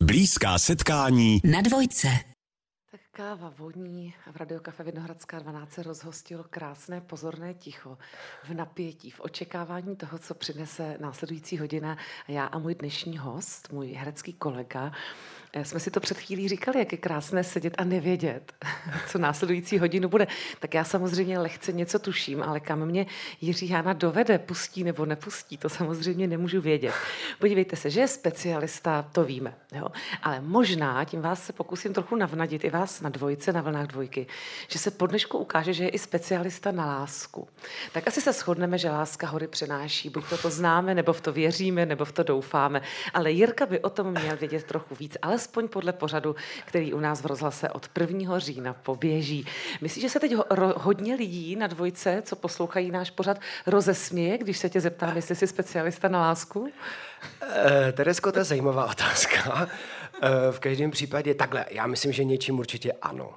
Blízká setkání na Dvojce. Tak káva voní a v Radiokafe Vinohradská 12 se rozhostilo krásné pozorné ticho v napětí, v očekávání toho, co přinese následující hodina. A já a můj dnešní host, můj herecký kolega, jsme si to před chvílí říkali, jak je krásné sedět a nevědět, co následující hodinu bude. Tak já samozřejmě lehce něco tuším, ale kam mě Jiří Hána dovede, pustí nebo nepustí, to samozřejmě nemůžu vědět. Podívejte se, že je specialista, to víme. Jo? Ale možná, tím vás se pokusím trochu navnadit, i vás na Dvojce, na vlnách Dvojky, že se po dnešku ukáže, že je i specialista na lásku. Tak asi se shodneme, že láska hory přenáší, buď to známe, nebo v to věříme, nebo v to doufáme. Ale Jirka by o tom měl vědět trochu víc, alespoň podle pořadu, který u nás v rozhlase od 1. října poběží. Myslíš, že se teď hodně lidí na Dvojce, co poslouchají náš pořad, rozesměje, když se tě zeptám, jestli jsi specialista na lásku? Teresko, to je zajímavá otázka. V každém případě takhle, já myslím, že něčím určitě ano.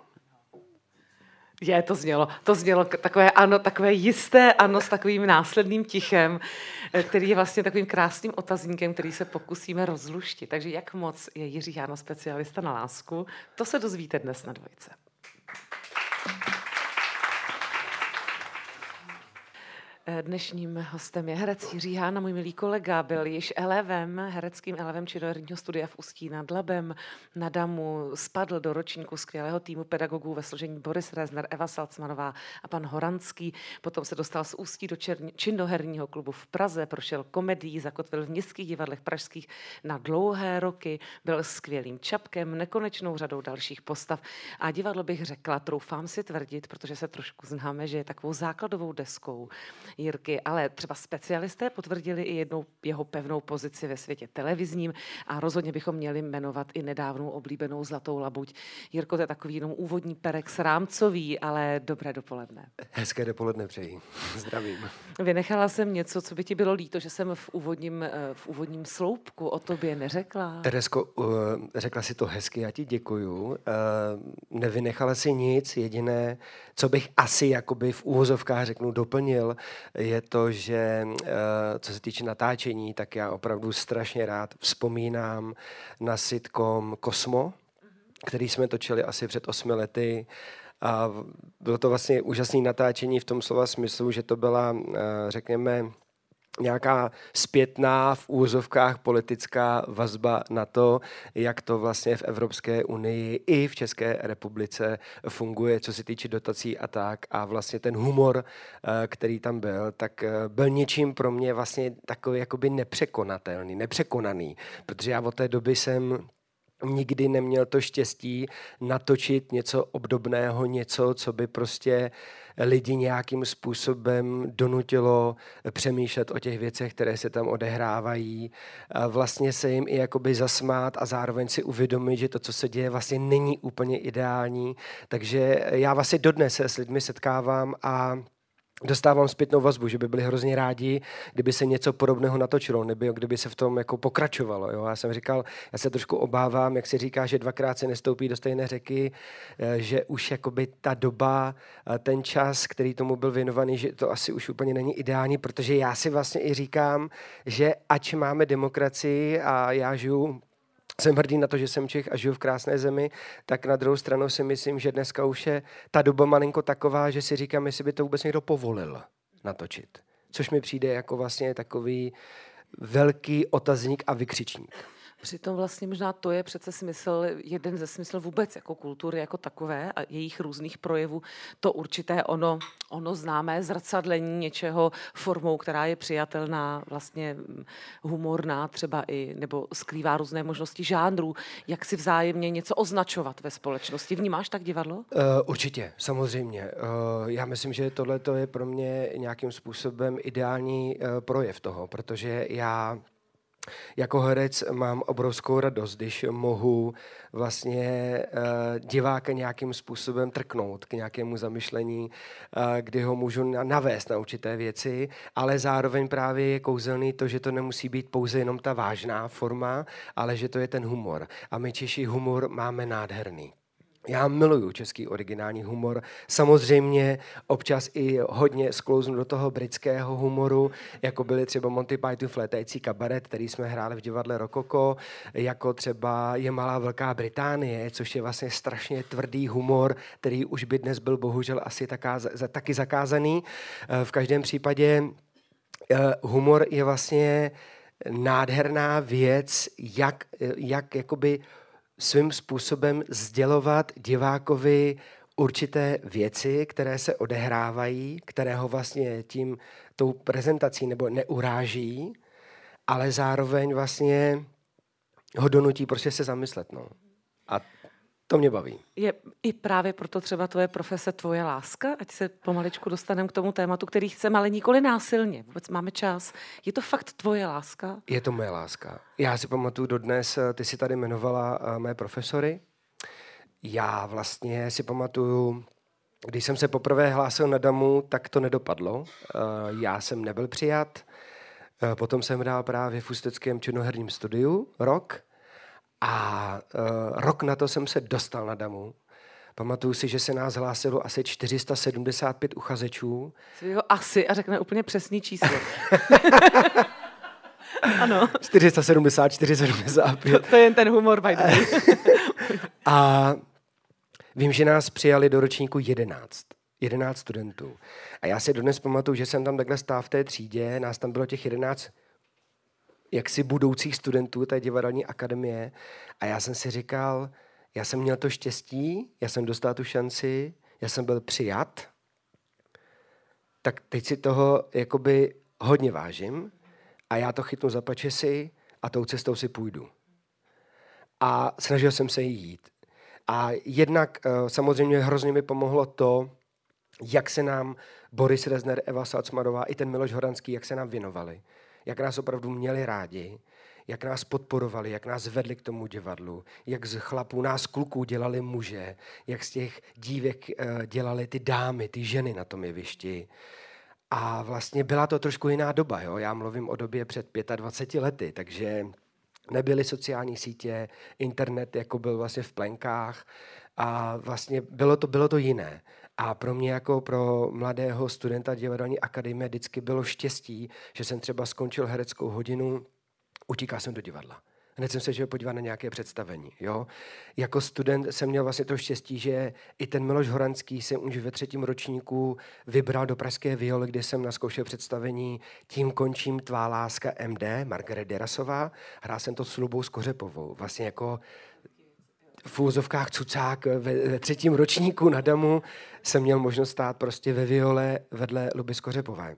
To znělo takové ano, takové jisté ano s takovým následným tichem, který je vlastně takovým krásným otazníkem, který se pokusíme rozluštit. Takže jak moc je Jiří Hána specialista na lásku, to se dozvíte dnes na Dvojce. Dnešním hostem je herec Jiří Hána, můj milý kolega, byl již hereckým elevem činoherního studia v Ústí nad Labem. Na Damu spadl do ročníku skvělého týmu pedagogů ve složení Boris Rezner, Eva Salcmanová a pan Horanský. Potom se dostal z Ústí do činoherního klubu v Praze, prošel komedií, zakotvil v městských divadlech pražských na dlouhé roky, byl skvělým Čapkem, nekonečnou řadou dalších postav. A divadlo bych řekla, troufám si tvrdit, protože se trošku známe, že je takovou základovou deskou Jirky, ale třeba specialisté potvrdili i jednou jeho pevnou pozici ve světě televizním a rozhodně bychom měli jmenovat i nedávnou oblíbenou Zlatou labuť. Jirko, to je takový jenom úvodní perex rámcový, ale dobré dopoledne. Hezké dopoledne přeji. Zdravím. Vynechala jsem něco, co by ti bylo líto, že jsem v úvodním sloupku o tobě neřekla? Teresko, řekla si to hezky, já ti děkuju. Nevynechala si nic, jediné, co bych asi jakoby v úvozovkách doplnil, je to, že co se týče natáčení, tak já opravdu strašně rád vzpomínám na sitcom Kosmo, který jsme točili asi před 8 lety. A bylo to vlastně úžasné natáčení v tom slova smyslu, že to byla, řekněme, nějaká zpětná v úvozovkách politická vazba na to, jak to vlastně v Evropské unii i v České republice funguje, co se týče dotací a tak. A vlastně ten humor, který tam byl, tak byl něčím pro mě vlastně takový jakoby nepřekonaný, protože já od té doby jsem nikdy neměl to štěstí natočit něco obdobného, něco, co by prostě lidi nějakým způsobem donutilo přemýšlet o těch věcech, které se tam odehrávají. A vlastně se jim i jakoby zasmát a zároveň si uvědomit, že to, co se děje, vlastně není úplně ideální. Takže já vlastně dodnes se s lidmi setkávám a dostávám zpětnou vazbu, že by byli hrozně rádi, kdyby se něco podobného natočilo, nebo kdyby se v tom jako pokračovalo. Jo? Já jsem říkal, já se trošku obávám, jak se říká, že dvakrát se nestoupí do stejné řeky, že už jakoby ta doba, ten čas, který tomu byl věnovaný, že to asi už úplně není ideální, protože já si vlastně i říkám, že ač máme demokracii a já jsem hrdý na to, že jsem Čech a žiju v krásné zemi, tak na druhou stranu si myslím, že dneska už je ta doba malinko taková, že si říkám, jestli by to vůbec někdo povolil natočit. Což mi přijde jako vlastně takový velký otazník a vykřičník. Přitom vlastně možná to je přece jeden ze smysl vůbec jako kultury jako takové a jejich různých projevů, to určité ono známé zrcadlení něčeho formou, která je přijatelná, vlastně humorná třeba i, nebo skrývá různé možnosti žánrů, jak si vzájemně něco označovat ve společnosti. Vnímáš tak divadlo? Určitě, samozřejmě. Já myslím, že tohle je pro mě nějakým způsobem ideální projev toho, protože já jako herec mám obrovskou radost, když mohu vlastně diváka nějakým způsobem trknout k nějakému zamyšlení, kdy ho můžu navést na určité věci, ale zároveň právě je kouzelný to, že to nemusí být pouze jenom ta vážná forma, ale že to je ten humor. A my Češi humor máme nádherný. Já miluju český originální humor. Samozřejmě občas i hodně sklouznu do toho britského humoru, jako byly třeba Monty Python Létající kabaret, který jsme hráli v divadle Rokoko, jako třeba Je malá Velká Británie, což je vlastně strašně tvrdý humor, který už by dnes byl bohužel asi taky zakázaný. V každém případě humor je vlastně nádherná věc, jak jakoby svým způsobem sdělovat divákovi určité věci, které se odehrávají, které ho vlastně tou prezentací nebo neuráží, ale zároveň vlastně ho donutí prostě se zamyslet. No. A to mě baví. Je i právě proto třeba tvoje profese tvoje láska? Ať se pomaličku dostaneme k tomu tématu, který chceme, ale nikoli násilně. Vůbec máme čas. Je to fakt tvoje láska? Je to moje láska. Já si pamatuju dodnes, ty si tady jmenovala mé profesory. Já vlastně si pamatuju, když jsem se poprvé hlásil na DAMu, tak to nedopadlo. Já jsem nebyl přijat. Potom jsem hrál právě v Ústeckém činoherním studiu rok. A rok na to jsem se dostal na DAMu. Pamatuju si, že se nás hlásilo asi 475 uchazečů. Svýho asi a řekne úplně přesný číslo. Ano. 474, 75. To je jen ten humor, by the way. A vím, že nás přijali do ročníku 11 studentů. A já si dodnes pamatuju, že jsem tam takhle stál v té třídě, nás tam bylo těch 11 jaksi budoucích studentů té divadelní akademie a já jsem si říkal, já jsem měl to štěstí, já jsem dostal tu šanci, já jsem byl přijat, tak teď si toho jakoby hodně vážím a já to chytnu za pačesy a tou cestou si půjdu. A snažil jsem se jí jít. A jednak samozřejmě hrozně mi pomohlo to, jak se nám Boris Rezner, Eva Salcmanová i ten Miloš Horanský, jak se nám věnovali. Jak nás opravdu měli rádi, jak nás podporovali, jak nás vedli k tomu divadlu, jak z chlapů nás kluků dělali muže, jak z těch dívek dělali ty dámy, ty ženy na tom jevišti. A vlastně byla to trošku jiná doba. Jo? Já mluvím o době před 25 lety, takže nebyly sociální sítě, internet jako byl vlastně v plenkách a vlastně bylo to jiné. A pro mě jako pro mladého studenta divadelní akademie vždycky bylo štěstí, že jsem třeba skončil hereckou hodinu, utíkal jsem do divadla. Hned jsem se šel podívat na nějaké představení. Jo? Jako student jsem měl vlastně to štěstí, že i ten Miloš Horanský jsem už ve 3. ročníku vybral do Pražské Violy, kde jsem naskoušel představení Tím končím tvá láska MD, Margaret Derasová. Hrál jsem to s Lubou Skořepovou. Vlastně jako v úzovkách cucák ve 3. ročníku na DAMu jsem měl možnost stát prostě ve Viole vedle Luby Skořepové.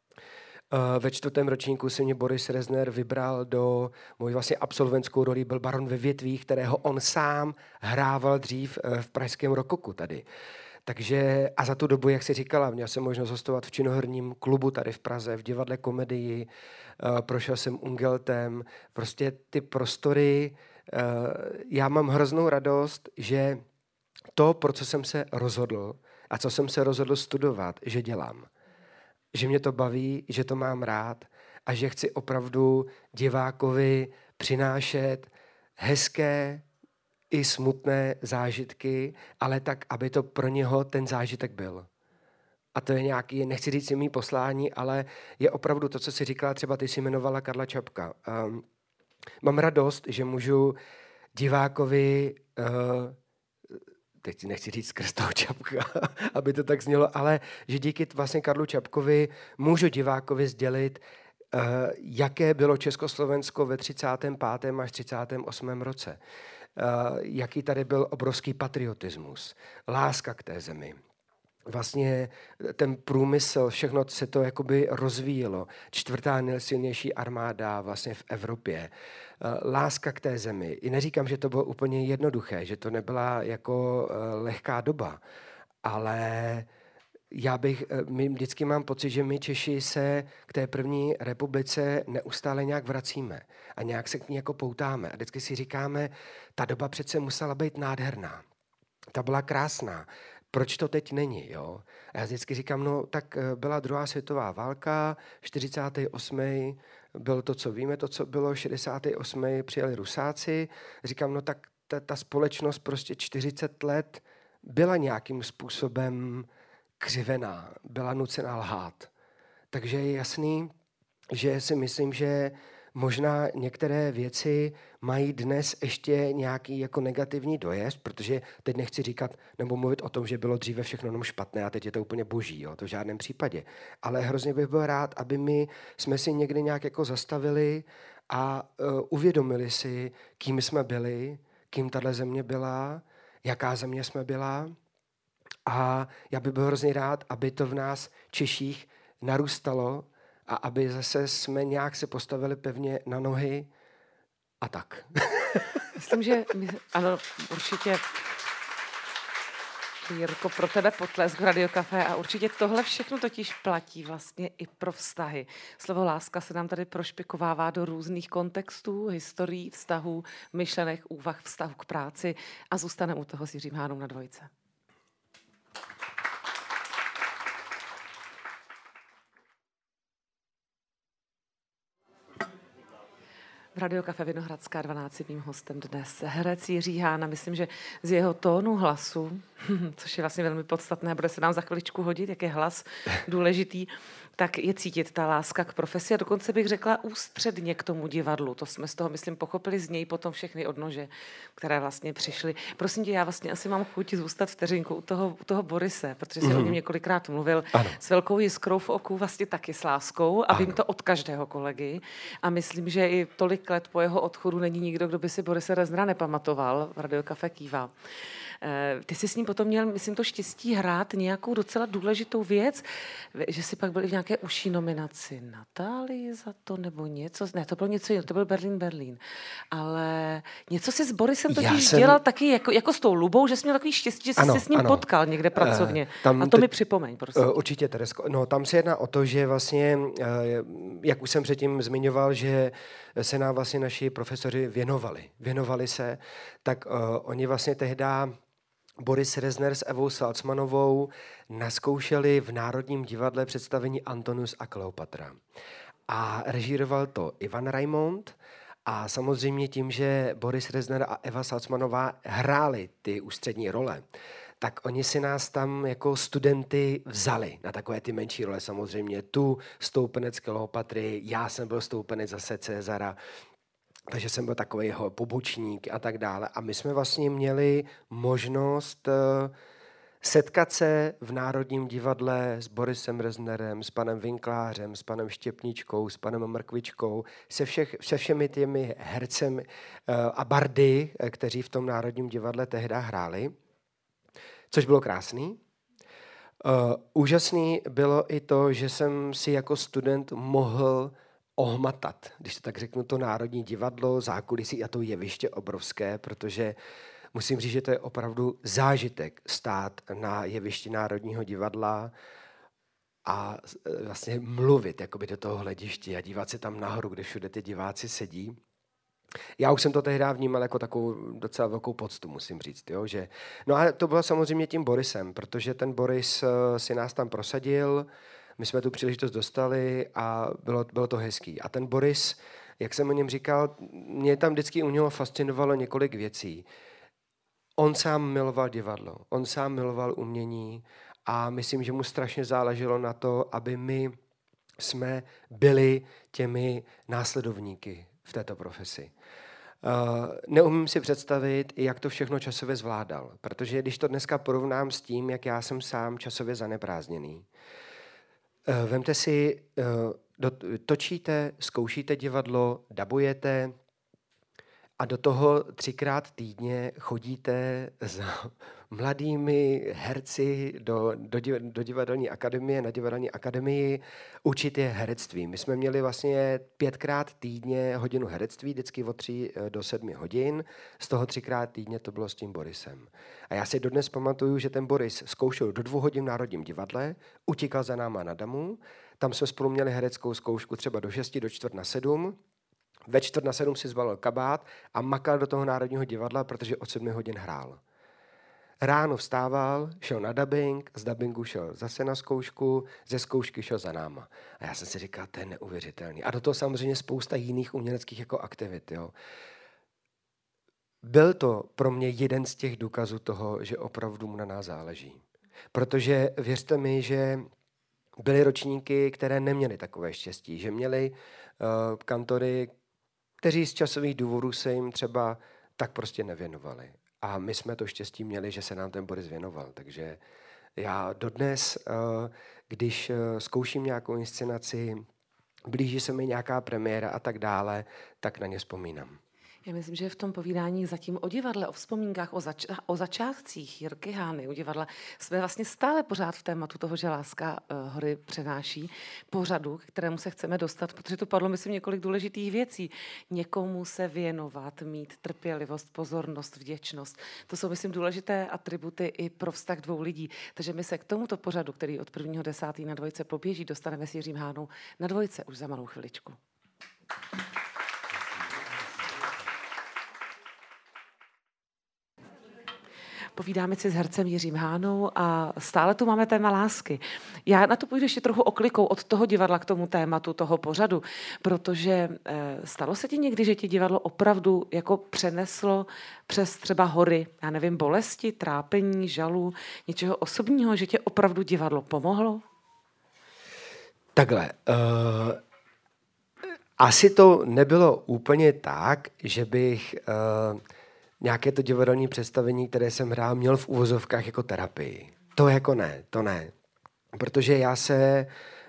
Ve 4. ročníku se mě Boris Rezner vybral do mojí vlastně absolventskou roli, byl Baron ve větvích, kterého on sám hrával dřív v pražském Rokoku tady. Takže a za tu dobu, jak jsi říkala, měl jsem možnost hostovat v činoherním klubu tady v Praze, v divadle Komedii, prošel jsem Ungeltem, prostě ty prostory, já mám hroznou radost, že to, pro co jsem se rozhodl a co jsem se rozhodl studovat, že dělám. Že mě to baví, že to mám rád a že chci opravdu divákovi přinášet hezké i smutné zážitky, ale tak, aby to pro něho ten zážitek byl. A to je nějaký, nechci říct mý poslání, ale je opravdu to, co jsi říkala, třeba ty jsi jmenovala Karla Čapka. Mám radost, že můžu divákovi, teď nechci říct skrz toho Čapka, aby to tak znělo, ale že díky vlastně Karlu Čapkovi můžu divákovi sdělit, jaké bylo Československo ve 35. až 38. roce. Jaký tady byl obrovský patriotismus, láska k té zemi. Vlastně ten průmysl, všechno se to jakoby rozvíjelo. 4. nejsilnější armáda vlastně v Evropě. Láska k té zemi. I neříkám, že to bylo úplně jednoduché, že to nebyla jako lehká doba, ale my vždycky mám pocit, že my Češi se k té první republice neustále nějak vracíme a nějak se k ní jako poutáme. A vždycky si říkáme, ta doba přece musela být nádherná. Ta byla krásná. Proč to teď není? Jo? A já vždycky říkám, no tak byla druhá světová válka, 48. bylo to, co víme, to, co bylo 68. přijeli Rusáci. Říkám, no tak ta společnost prostě 40 let byla nějakým způsobem křivená, byla nucená lhát. Takže je jasný, že si myslím, že možná některé věci mají dnes ještě nějaký jako negativní dojezd, protože teď nechci říkat nebo mluvit o tom, že bylo dříve všechno jenom špatné a teď je to úplně boží, jo, to v žádném případě. Ale hrozně bych byl rád, aby my jsme si někdy nějak jako zastavili a uvědomili si, kým jsme byli, kým tahle země byla, jaká země jsme byla. A já bych byl hrozně rád, aby to v nás Češích narůstalo a aby zase jsme nějak se postavili pevně na nohy a tak. Myslím, že ano, určitě Jirko, pro tebe potlesk v Radio Café a určitě tohle všechno totiž platí vlastně i pro vztahy. Slovo láska se nám tady prošpikovává do různých kontextů, historií, vztahů, myšlenek, úvah, vztahu k práci a zůstaneme u toho s Jiřím Hánou na dvojce. V Radio Café Vinohradská 12 mým hostem dnes herec Jiří Hána. Myslím, že z jeho tónu hlasu, což je vlastně velmi podstatné, bude se nám za chviličku hodit, jak je hlas důležitý, tak je cítit ta láska k profesi a dokonce bych řekla ústředně k tomu divadlu. To jsme z toho, myslím, pochopili z něj potom všechny odnože, které vlastně přišly. Prosím tě, já vlastně asi mám chuť zůstat vteřinku u toho Borise, protože jsi o něm několikrát mluvil. Ano. S velkou jiskrou v oku, vlastně taky s láskou a vím to od každého kolegy. A myslím, že i tolik let po jeho odchodu není nikdo, kdo by si Borise Reznera nepamatoval. V Radio Café kývá. Ty jsi s ním potom měl, myslím, to štěstí hrát nějakou docela důležitou věc, že si pak byli v nějaké užší nominaci Natálii za to, nebo něco, ne, to bylo něco jiného, to byl Berlín. Ale něco si s Borisem totiž dělal taky jako s tou Lubou, že jsi měl takový štěstí, že jsi se s ním potkal někde pracovně. A to mi připomeň, prosím. Určitě, Teresko. No, tam se jedná o to, že vlastně, jak už jsem předtím zmiňoval, že se nám vlastně naši profesoři věnovali se, tak oni vlastně tehda Boris Rezner s Evou Salcmanovou naskoušeli v Národním divadle představení Antonius a Kleopatra. A režíroval to Ivan Raimond a samozřejmě tím, že Boris Rezner a Eva Salcmanová hráli ty ústřední role, tak oni si nás tam jako studenty vzali na takové ty menší role samozřejmě. Tu stoupenec Kleopatry, já jsem byl stoupenec zase Cezara, takže jsem byl takový jeho pobočník a tak dále. A my jsme vlastně měli možnost setkat se v Národním divadle s Borisem Reznerem, s panem Vinklářem, s panem Štěpničkou, s panem Mrkvičkou, se všemi těmi hercemi a bardy, kteří v tom Národním divadle tehda hráli, což bylo krásný. Úžasný bylo i to, že jsem si jako student mohl ohmatat, když to tak řeknu, to Národní divadlo, zákulisí a to jeviště obrovské, protože musím říct, že to je opravdu zážitek stát na jevišti Národního divadla a vlastně mluvit jakoby do toho hlediště a dívat se tam nahoru, kde všude ty diváci sedí. Já už jsem to tehdy vnímal jako takovou docela velkou poctu, musím říct. Jo? Že... No a to bylo samozřejmě tím Borisem, protože ten Boris si nás tam prosadil, my jsme tu příležitost dostali a bylo to hezký. A ten Boris, jak jsem o něm říkal, mě tam vždycky u něho fascinovalo několik věcí. On sám miloval divadlo, on sám miloval umění a myslím, že mu strašně záleželo na to, aby my jsme byli těmi následovníky v této profesi. Neumím si představit, jak to všechno časově zvládal, protože když to dneska porovnám s tím, jak já jsem sám časově zaneprázdněný. Vemte si, točíte, zkoušíte divadlo, dabujete a do toho 3krát týdně chodíte s mladými herci do divadelní akademie, na divadelní akademii učit je herectví. My jsme měli vlastně 5krát týdně hodinu herectví, vždycky od 3 do 7 hodin, z toho 3krát týdně to bylo s tím Borisem. A já si dodnes pamatuju, že ten Boris zkoušel do 2 hodin v Národním divadle, utíkal za náma na Damu, tam jsme spolu měli hereckou zkoušku třeba do 6, do 6:45, ve 6:45 si zbalil kabát a makal do toho Národního divadla, protože od 7 hodin hrál. Ráno vstával, šel na dabing, z dabingu šel zase na zkoušku, ze zkoušky šel za náma. A já jsem si říkal, to je neuvěřitelný. A do toho samozřejmě spousta jiných uměleckých jako aktivit. Jo. byl to pro mě jeden z těch důkazů toho, že opravdu mu na nás záleží. Protože věřte mi, že byly ročníky, které neměly takové štěstí, že měli kantory, kteří z časových důvodů se jim třeba tak prostě nevěnovali. A my jsme to štěstí měli, že se nám ten Boris věnoval. Takže já dodnes, když zkouším nějakou inscenaci, blíží se mi nějaká premiéra a tak dále, tak na ně vzpomínám. Já myslím, že v tom povídání zatím o divadle, o vzpomínkách, o začátcích Jirky Hány u divadla jsme vlastně stále pořád v tématu toho, že Láska hory přenáší pořadu, k kterému se chceme dostat, protože tu padlo, myslím, několik důležitých věcí. Někomu se věnovat, mít trpělivost, pozornost, vděčnost. To jsou, myslím, důležité atributy i pro vztah dvou lidí. Takže my se k tomuto pořadu, který od 1.10. na Dvojce poběží, dostaneme s Jiřím Hánou na Dvojce už za malou chviličku. Povídáme si s hercem Jiřím Hánou a stále tu máme téma lásky. Já na to půjdu ještě trochu oklikou od toho divadla k tomu tématu toho pořadu, protože stalo se ti někdy, že ti divadlo opravdu jako přeneslo přes třeba hory, já nevím, bolesti, trápení, žalu, něčeho osobního, že tě opravdu divadlo pomohlo? Takhle. Asi to nebylo úplně tak, že bych nějaké to divadelní představení, které jsem hrál, měl v uvozovkách jako terapii. To jako ne, to ne. Protože já se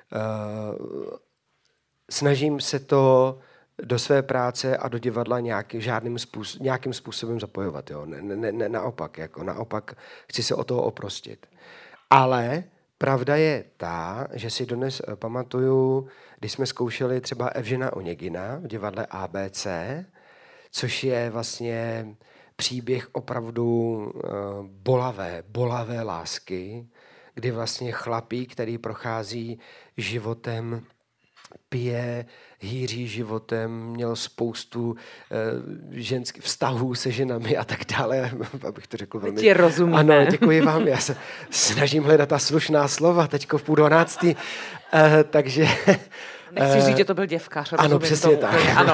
snažím se to do své práce a do divadla nějakým způsobem zapojovat. Jo. Naopak chci se o toho oprostit. Ale pravda je ta, že si dodnes pamatuju, když jsme zkoušeli třeba Evžena Oněgina v divadle ABC, což je vlastně příběh opravdu bolavé lásky, kdy vlastně chlapík, který prochází životem, pije, hýří životem, měl spoustu ženských vztahů se ženami a tak dále, abych to řekl velmi... Ti rozumíme. Ano, děkuji vám, já se snažím hledat ta slušná slova, teďko v 11:30, takže... Nechci říct, že to byl děvkař. Ano, přesně tomu, tak. Ano.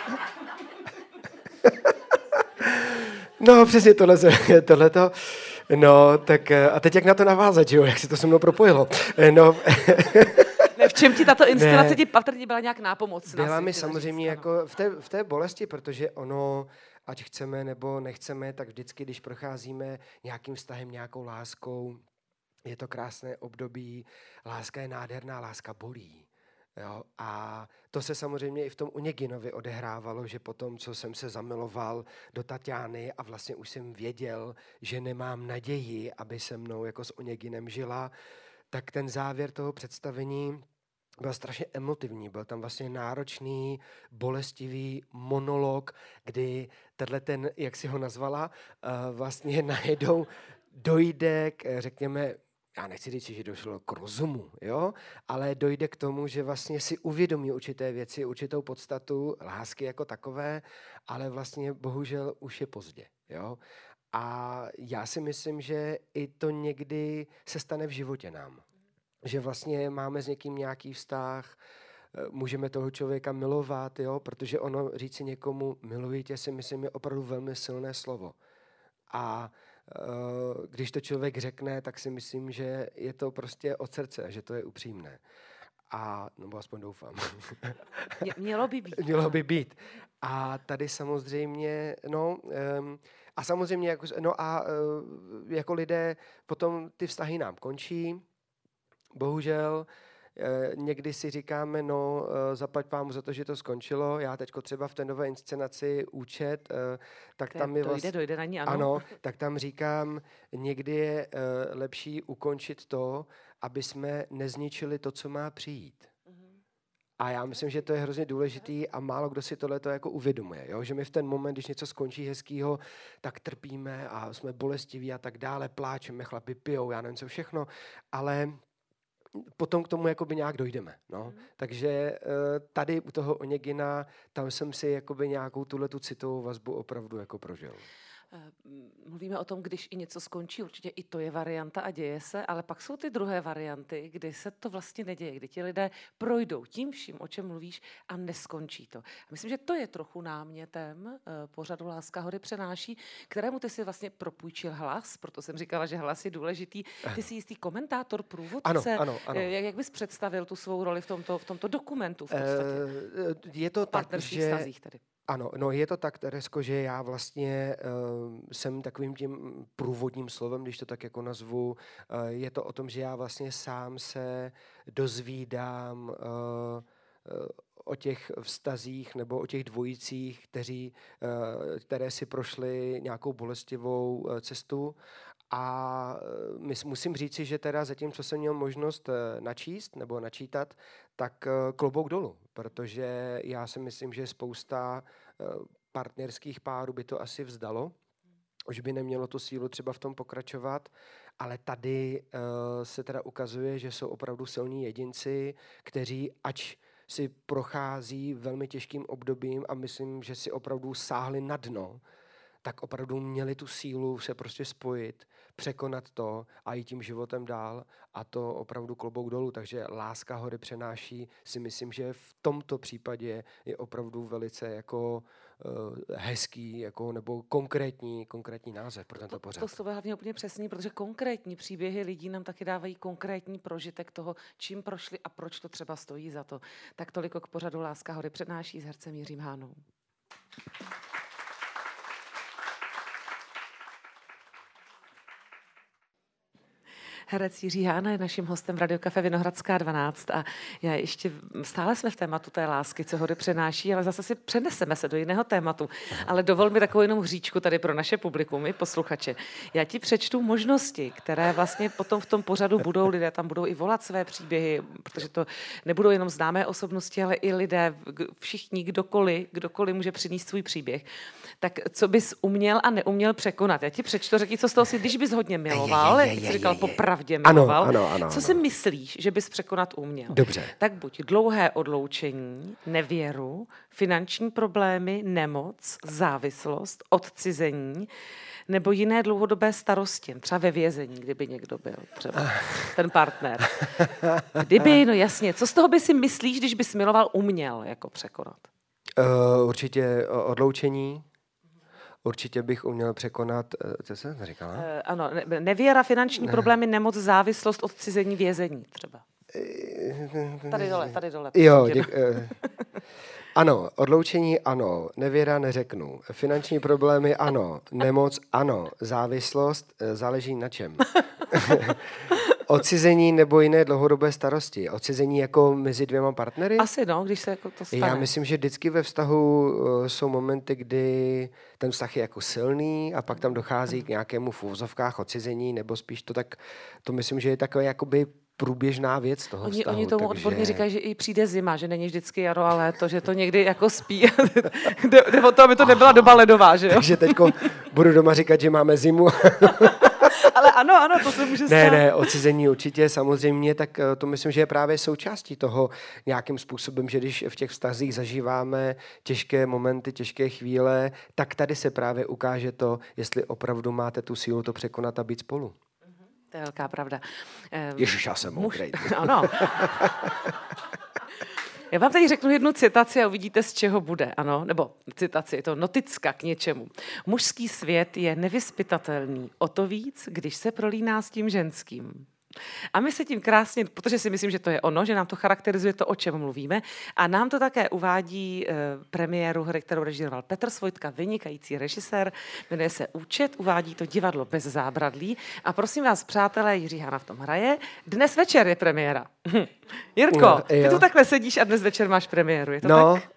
No, přesně tohleto. No, tak a teď jak na to navázat, jo? Jak se to se mnou propojilo? No. Ne, v čem ti tato inscenace ti patrně byla nějak nápomocná? Byla mi samozřejmě jako v té bolesti, protože ono, ať chceme nebo nechceme, tak vždycky, když procházíme nějakým vztahem, nějakou láskou, je to krásné období, láska je nádherná, láska bolí. Jo, a to se samozřejmě i v tom Oněginovi odehrávalo, že potom, co jsem se zamiloval do Tatiany a vlastně už jsem věděl, že nemám naději, aby se mnou jako s Oněginem žila, tak ten závěr toho představení byl strašně emotivní. Byl tam vlastně náročný, bolestivý monolog, kdy ten, jak si ho nazvala, vlastně najednou dojde k, řekněme, já nechci říct, že došlo k rozumu, jo? Ale dojde k tomu, že vlastně si uvědomí určité věci, určitou podstatu lásky jako takové, ale vlastně bohužel už je pozdě. Jo? A já si myslím, že i to někdy se stane v životě nám. Že vlastně máme s někým nějaký vztah, můžeme toho člověka milovat, jo? Protože ono říci někomu miluji tě, si myslím, je opravdu velmi silné slovo. A když to člověk řekne, tak si myslím, že je to prostě od srdce, že to je upřímné. A, nebo aspoň doufám. Mělo by být. Mělo by být. A tady samozřejmě, jako lidé potom ty vztahy nám končí, bohužel. Někdy si říkáme, zaplať pámu za to, že to skončilo. Já teďko třeba v té nové inscenaci Účet, tak tam je dojde na ní, ano. Ano, tak tam říkám, někdy je lepší ukončit to, aby jsme nezničili to, co má přijít. A já myslím, že to je hrozně důležitý a málo kdo si tohleto jako uvědomuje. Jo? Že my v ten moment, když něco skončí hezkýho, tak trpíme a jsme bolestiví a tak dále, pláčeme, chlapi pijou, já nevím co všechno, ale potom k tomu jakoby nějak dojdeme. No. Takže tady u toho Oněgina, tam jsem si jakoby nějakou tuhletu citovou vazbu opravdu jako prožil. Mluvíme o tom, když i něco skončí, určitě i to je varianta a děje se, ale pak jsou ty druhé varianty, kdy se to vlastně neděje, kdy ti lidé projdou tím vším, o čem mluvíš a neskončí to. A myslím, že to je trochu námětem pořadu Láska hory přenáší, kterému ty si vlastně propůjčil hlas, proto jsem říkala, že hlas je důležitý. Ty jsi jistý komentátor, průvodce. Ano. Jak bys představil tu svou roli v tomto dokumentu v podstatě? Je to tak, že... Vztazích tedy. Ano, no je to tak, Teresko, že já vlastně jsem takovým tím průvodním slovem, když to tak jako nazvu. Je to o tom, že já vlastně sám se dozvídám o těch vztazích nebo o těch dvojicích, které si prošly nějakou bolestivou cestu. A musím říci, že teda zatím, co jsem měl možnost načíst nebo načítat, tak klobouk dolů, protože já si myslím, že spousta partnerských párů by to asi vzdalo, už by nemělo tu sílu třeba v tom pokračovat, ale tady se teda ukazuje, že jsou opravdu silní jedinci, kteří ač si prochází velmi těžkým obdobím a myslím, že si opravdu sáhli na dno, tak opravdu měli tu sílu se prostě spojit, překonat to a jít tím životem dál a to opravdu klobouk dolů. Takže Láska hory přenáší, si myslím, že v tomto případě je opravdu velice jako hezký jako, nebo konkrétní název pro tento pořad. To slovo je hlavně úplně přesný, protože konkrétní příběhy lidí nám taky dávají konkrétní prožitek toho, čím prošli a proč to třeba stojí za to. Tak toliko k pořadu Láska hory přenáší s hercem Jiřím Hánou. Herec Jiří Hána je naším hostem v Radiokafe Vinohradská 12 a já ještě stále jsme v tématu té lásky, co hory přenáší, ale zase si přeneseme se do jiného tématu. Ale dovol mi takovou jenom hříčku tady pro naše publikum i posluchače. Já ti přečtu možnosti, které vlastně potom v tom pořadu budou, lidé tam budou i volat své příběhy, protože to nebudou jenom známé osobnosti, ale i lidé, všichni, kdokoliv může přinést svůj příběh. Tak co bys uměl a neuměl překonat? Já ti přečtu, řekni, co z toho si, když bys hodně miloval, jak jsi říkal, popravdě miloval, ano, co si myslíš, že bys překonat uměl? Dobře. Tak buď dlouhé odloučení, nevěru, finanční problémy, nemoc, závislost, odcizení, nebo jiné dlouhodobé starosti, třeba ve vězení, kdyby někdo byl, třeba ten partner. Kdyby, no jasně, co z toho by si myslíš, když bys miloval, uměl jako překonat? Určitě odloučení. Určitě bych uměl překonat, co jsem říkala? Ano, nevěra, finanční problémy, nemoc, závislost, odcizení, vězení třeba. Tady dole. Jo, ano, odloučení ano, nevěra neřeknu, finanční problémy ano, nemoc ano, závislost záleží na čem. Odcizení nebo jiné dlouhodobé starosti. Odcizení jako mezi dvěma partnery? Asi když se jako to stane. Já myslím, že vždycky ve vztahu jsou momenty, kdy ten vztah je jako silný a pak tam dochází k nějakému v úvozovkách odcizení, nebo spíš to myslím, že je takové jakoby průběžná věc toho vztahu. Oni tomu odborně říkají, že i přijde zima, že není vždycky jaro a léto, že to někdy jako spí. Jde o to, aby to nebyla doba ledová, že jo? Takže teďko budu doma říkat, že máme zimu. Ale ano, to se může stát. Ne, odcizení určitě, samozřejmě, tak to myslím, že je právě součástí toho nějakým způsobem, že když v těch vztazích zažíváme těžké momenty, těžké chvíle, tak tady se právě ukáže to, jestli opravdu máte tu sílu to překonat a být spolu. To je velká pravda. Ježiš, já jsem moudrej. Ano. Já vám tady řeknu jednu citaci a uvidíte, z čeho bude. Ano, nebo citaci, je to noticka k něčemu. Mužský svět je nevyzpytatelný, o to víc, když se prolíná s tím ženským. A my se tím krásně, protože si myslím, že to je ono, že nám to charakterizuje to, o čem mluvíme, a nám to také uvádí premiéru hry, kterou režíroval Petr Svojtka, vynikající režisér, jmenuje se Účet, uvádí to Divadlo bez zábradlí. A prosím vás, přátelé, Jiří Hána v tom hraje. Dnes večer je premiéra. Jirko, ty tu takhle sedíš a dnes večer máš premiéru, je to tak?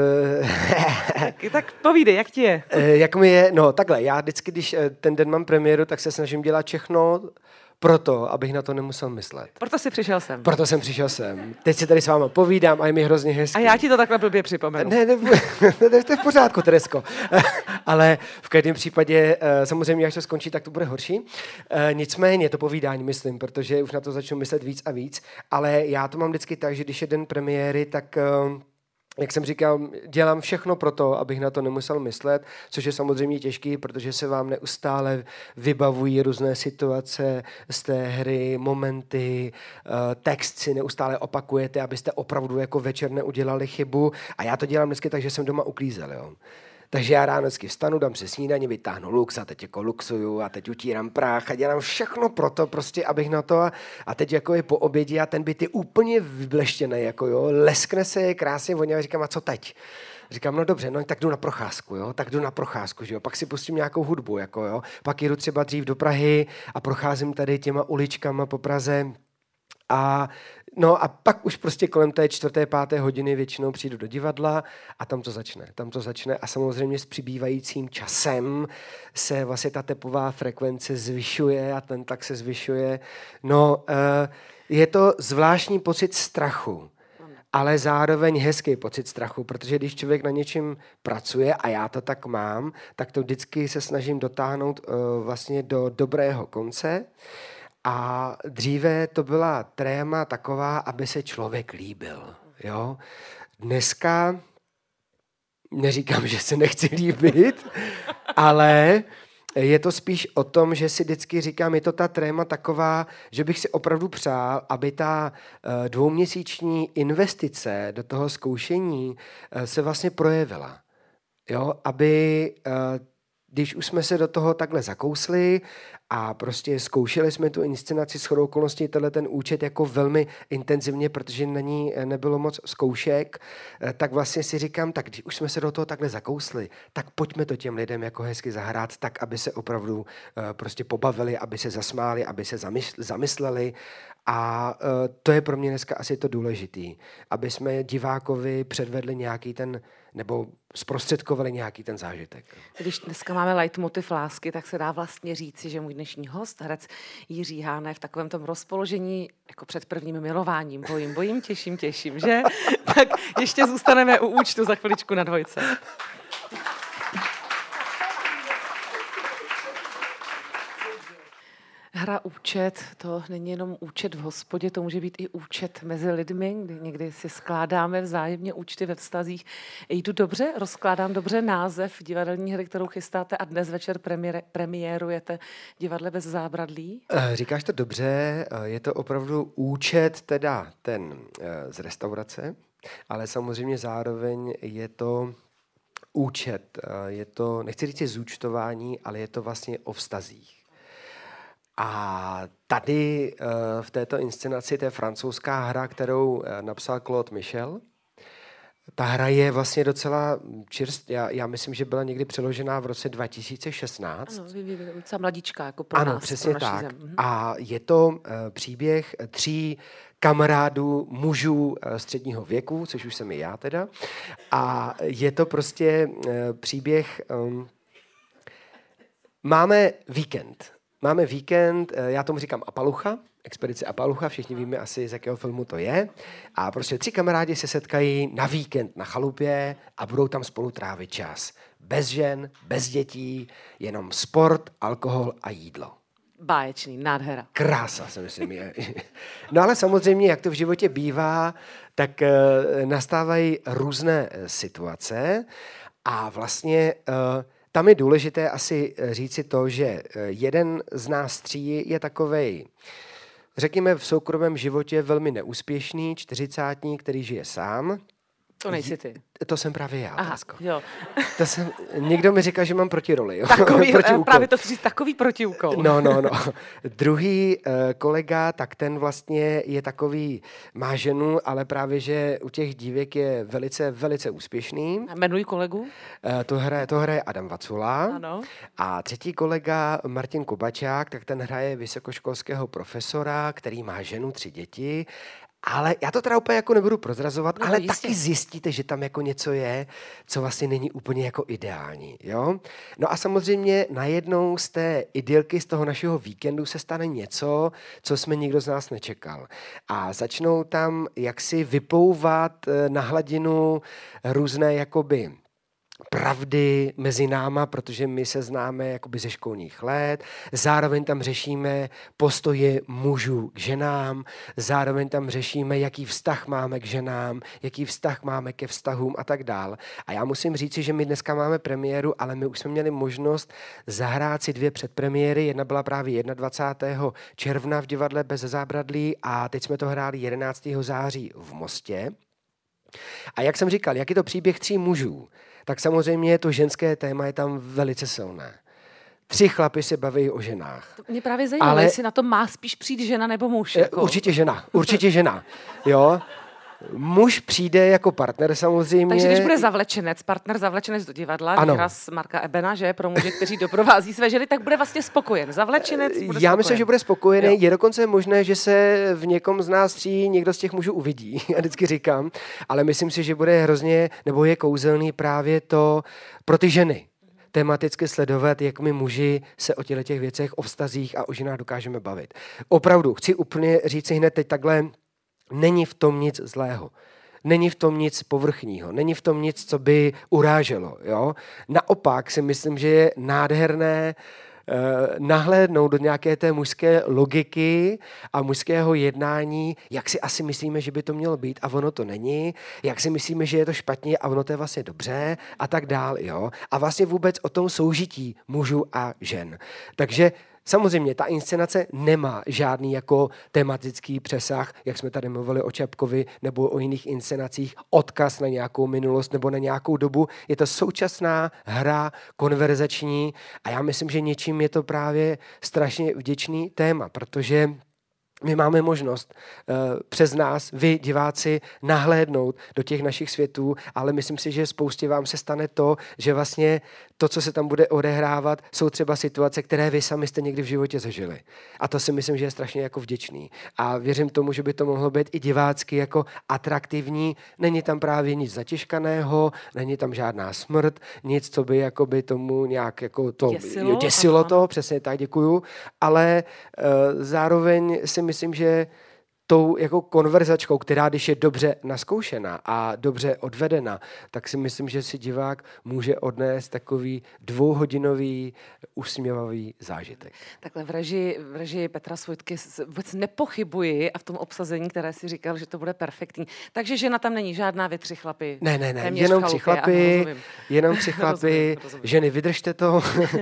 Tak povídej, jak ti je? Jak mi je, takhle, já vždycky, když ten den mám premiéru, tak se snažím dělat všechno proto, abych na to nemusel myslet. Proto jsem přišel sem. Teď si tady s váma povídám a je mi hrozně hezký. A já ti to takhle blbě připomenu. Ne, to je v pořádku, Teresko. Ale v každém případě, samozřejmě, až to skončí, tak to bude horší. Nicméně to povídání, myslím, protože už na to začnu myslet víc a víc. Ale já to mám vždycky tak, že když je den premiéry, tak jak jsem říkal, dělám všechno pro to, abych na to nemusel myslet, což je samozřejmě těžký, protože se vám neustále vybavují různé situace z té hry, momenty, text si neustále opakujete, abyste opravdu jako večer neudělali chybu. A já to dělám dneska tak, že jsem doma uklízel, jo. Takže já ráno vždycky vstanu, dám si snídaní, vytáhnu lux a teď jako luxuju a teď utírám prach a dělám všechno pro to, prostě, abych na to a teď jako je po obědě a ten byt je úplně vybleštěný, jako jo, leskne se, je krásně voně a říkám, a co teď? Říkám, no dobře, no tak jdu na procházku, jo, tak jdu na procházku, že jo, pak si pustím nějakou hudbu, jako jo, pak jdu třeba dřív do Prahy a procházím tady těma uličkama po Praze. A pak už prostě kolem té 4., 5. hodiny většinou přijdu do divadla a tam to začne a samozřejmě s přibývajícím časem se vlastně ta tepová frekvence zvyšuje a ten tlak se zvyšuje. Je to zvláštní pocit strachu, ale zároveň hezký pocit strachu, protože když člověk na něčem pracuje, a já to tak mám, tak to vždycky se snažím dotáhnout vlastně do dobrého konce. A dříve to byla tréma taková, aby se člověk líbil. Jo? Dneska neříkám, že se nechci líbit, ale je to spíš o tom, že si vždycky říkám, je to ta tréma taková, že bych si opravdu přál, aby ta 2měsíční investice do toho zkoušení se vlastně projevila. Jo? Aby když už jsme se do toho takhle zakousli a prostě zkoušeli jsme tu inscenaci, shodou okolností ten účet jako velmi intenzivně, protože na ní nebylo moc zkoušek, tak vlastně si říkám, tak když už jsme se do toho takhle zakousli, tak pojďme to těm lidem jako hezky zahrát tak, aby se opravdu prostě pobavili, aby se zasmáli, aby se zamysleli. A to je pro mě dneska asi to důležitý, aby jsme divákovi předvedli nějaký ten, nebo zprostředkovali nějaký ten zážitek. Když dneska máme leitmotiv lásky, tak se dá vlastně říci, že můj dnešní host, herec Jiří Hána, je v takovém tom rozpoložení jako před prvním milováním. Bojím, těším, že? Tak ještě zůstaneme u účtu za chviličku na dvojce. Hra účet, to není jenom účet v hospodě, to může být i účet mezi lidmi, kdy někdy si skládáme vzájemně účty ve vztazích. Jdu dobře, rozkládám dobře název divadelní hry, kterou chystáte a dnes večer premiérujete Divadle bez zábradlí? Říkáš to dobře, je to opravdu účet, teda ten z restaurace, ale samozřejmě zároveň je to účet, je to, nechci říct zúčtování, ale je to vlastně o vztazích. A tady v této inscenaci, to je francouzská hra, kterou napsal Claude Michel. Ta hra je vlastně docela čerstvá. Já myslím, že byla někdy přeložená v roce 2016. Ano, docela mladíčka, jako pro nás. Ano, přesně pro tak. zem. A je to příběh 3 kamarádů mužů středního věku, což už jsem i já teda. A je to prostě příběh... Máme víkend, já tomu říkám Apalucha, expedice Apalucha, všichni víme asi, z jakého filmu to je. A prostě 3 kamarádi se setkají na víkend na chalupě a budou tam spolu trávit čas. Bez žen, bez dětí, jenom sport, alkohol a jídlo. Báječný, nádhera. Krása, si myslím. No ale samozřejmě, jak to v životě bývá, tak nastávají různé situace a vlastně... Tam je důležité asi říci to, že jeden z nás 3 je takovej, řekněme v soukromém životě velmi neúspěšný, 40-tník, který žije sám. To nejsi ty. To jsem právě já. Aha, jo. Někdo mi říká, že mám protiroli. Takový, právě to chci říct, takový protiúkol. No. Druhý kolega, tak ten vlastně je takový, má ženu, ale právě, že u těch dívek je velice, velice úspěšný. Jmenuji kolegu? To hraje Adam Vacula. Ano. A třetí kolega, Martin Kobačák, tak ten hraje vysokoškolského profesora, který má ženu, 3 děti. Ale já to teda úplně jako nebudu prozrazovat, ale jistě. Taky zjistíte, že tam jako něco je, co vlastně není úplně jako ideální. Jo? No a samozřejmě najednou z té idylky, z toho našeho víkendu se stane něco, co jsme nikdo z nás nečekal. A začnou tam jaksi vyplouvat na hladinu různé jakoby pravdy mezi náma, protože my se známe jakoby ze školních let, zároveň tam řešíme postoje mužů k ženám, zároveň tam řešíme, jaký vztah máme k ženám, jaký vztah máme ke vztahům a tak dál. A já musím říci, že my dneska máme premiéru, ale my už jsme měli možnost zahrát si 2 předpremiéry. Jedna byla právě 21. června v divadle Bez zábradlí a teď jsme to hráli 11. září v Mostě. A jak jsem říkal, jak je to příběh 3 mužů, tak samozřejmě to ženské téma je tam velice silné. 3 chlapy se baví o ženách. To mě právě zajímalo, jestli na to má spíš přijít žena nebo muž. Jako. Určitě žena. Jo. Muž přijde jako partner samozřejmě. Takže když bude zavlečenec, partner zavlečenec do divadla, výraz Marka Ebena, že pro muže, kteří doprovází své ženy, tak bude vlastně spokojen. Zavlečenec bude spokojen. Já myslím, že bude spokojený. Jo. Je dokonce možné, že se v někom z nás 3 někdo z těch mužů uvidí. Já vždycky říkám. Ale myslím si, že bude hrozně, nebo je kouzelný právě to pro ty ženy. Tematicky sledovat, jak my muži se o těch věcech, o vztazích a o ženách dokážeme bavit. Opravdu, chci úplně říct si hned teď takhle, není v tom nic zlého. Není v tom nic povrchního. Není v tom nic, co by uráželo. Jo? Naopak si myslím, že je nádherné nahlédnout do nějaké té mužské logiky a mužského jednání, jak si asi myslíme, že by to mělo být a ono to není, jak si myslíme, že je to špatně a ono to je vlastně dobře a tak dál. Jo? A vlastně vůbec o tom soužití mužů a žen. Takže samozřejmě ta inscenace nemá žádný jako tematický přesah, jak jsme tady mluvili o Čapkovi nebo o jiných inscenacích, odkaz na nějakou minulost nebo na nějakou dobu. Je to současná hra konverzační a já myslím, že něčím je to právě strašně vděčný téma, protože my máme možnost přes nás, vy, diváci, nahlédnout do těch našich světů, ale myslím si, že spoustě vám se stane to, že vlastně to, co se tam bude odehrávat, jsou třeba situace, které vy sami jste někdy v životě zažili. A to si myslím, že je strašně jako vděčný. A věřím tomu, že by to mohlo být i divácky jako atraktivní. Není tam právě nic zatěžkaného, není tam žádná smrt, nic, co by jakoby tomu nějak jako to děsilo to, přesně tak, děkuju. Ale zároveň si myslím, že tou jako konverzačkou, která když je dobře naskoušená a dobře odvedena, tak si myslím, že si divák může odnést takový 2hodinový usměvavý zážitek. Takhle v režii Petra Svojtky vůbec nepochybuji a v tom obsazení, které si říkal, že to bude perfektní. Takže žena tam není žádná, vy 3 chlapy. Ne, jenom 3 chlapy, rozumím. Ženy, vydržte to.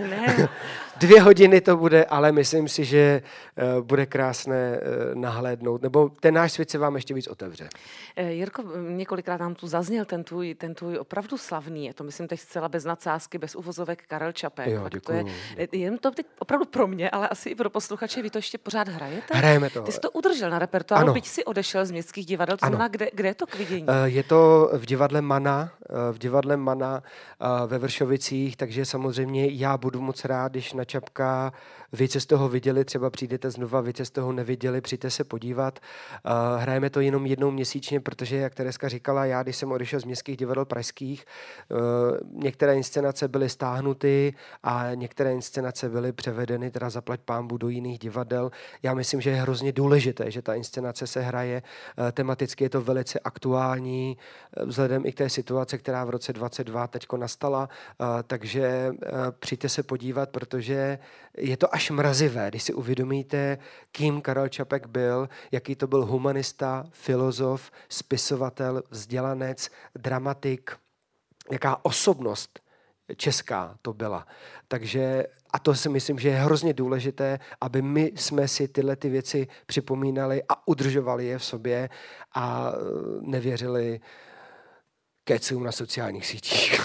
2 hodiny to bude, ale myslím si, že bude krásné nahlédnout, nebo ten náš svět se vám ještě víc otevře. Jirko, několikrát nám tu zazněl ten tvůj opravdu slavný, je to myslím teď zcela bez nadsázky, bez uvozovek Karel Čapek. Jo, děkuju. Jen to teď opravdu pro mě, ale asi i pro posluchače, vy to ještě pořád hrajete? Hrajeme to. Ty jsi to udržel na repertoáru, byť si odešel z městských divadel, to znamená, kde je to k vidění? Je to v divadle Mana ve Vršovicích, takže samozřejmě já budu moc rád, když na Čapka vy, co z toho viděli, třeba přijdete znova, vy, co z toho neviděli, přijďte se podívat. Hrajeme to jenom 1 měsíčně, protože, jak Tereska říkala, já, když jsem odešel z městských divadel pražských, některé inscenace byly stáhnuty a některé inscenace byly převedeny, teda zaplať pánbu, do jiných divadel. Já myslím, že je hrozně důležité, že ta inscenace se hraje. Tematicky je to velice aktuální, vzhledem i k té situaci, která v roce 2022 teďko nastala, takže přijďte se podívat, protože je to až mrazivé, když si uvědomíte, kým Karel Čapek byl, jaký to byl humanista, filozof, spisovatel, vzdělanec, dramatik, jaká osobnost česká to byla. Takže a to si myslím, že je hrozně důležité, aby my jsme si tyhle ty věci připomínali a udržovali je v sobě a nevěřili kecům na sociálních sítích.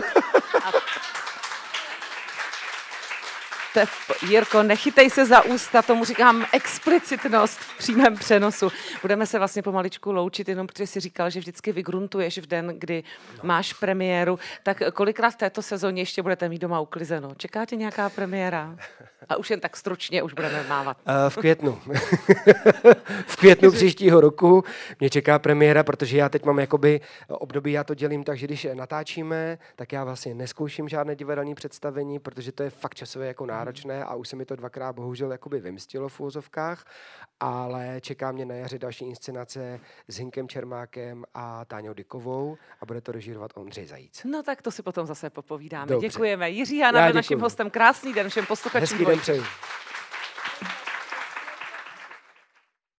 Jirko, nechytej se za ústa, tomu říkám explicitnost v přímém přenosu. Budeme se vlastně pomaličku loučit, jenom protože jsi říkal, že vždycky vygruntuješ v den, kdy máš premiéru. Tak kolikrát v této sezóně ještě budete mít doma uklizeno? Čeká tě nějaká premiéra? A už jen tak stručně, už budeme mávat. V květnu. V květnu příštího roku mě čeká premiéra, protože já teď mám jakoby období, já to dělím tak, že když natáčíme, tak já vlastně neskouším žádné divadelní představení, protože to je fakt časově jako náročné. náročné a už se mi to dvakrát bohužel jakoby vymstilo v úvozovkách, ale čeká mě na jaře další inscenace s Hinkem Čermákem a Táňou Dykovou a bude to režírovat Ondřej Zajíc. No tak to si potom zase popovídáme. Dobře. Děkujeme. Jiří Hána byl naším hostem. Krásný den všem posluchačům. Hezký den přeju.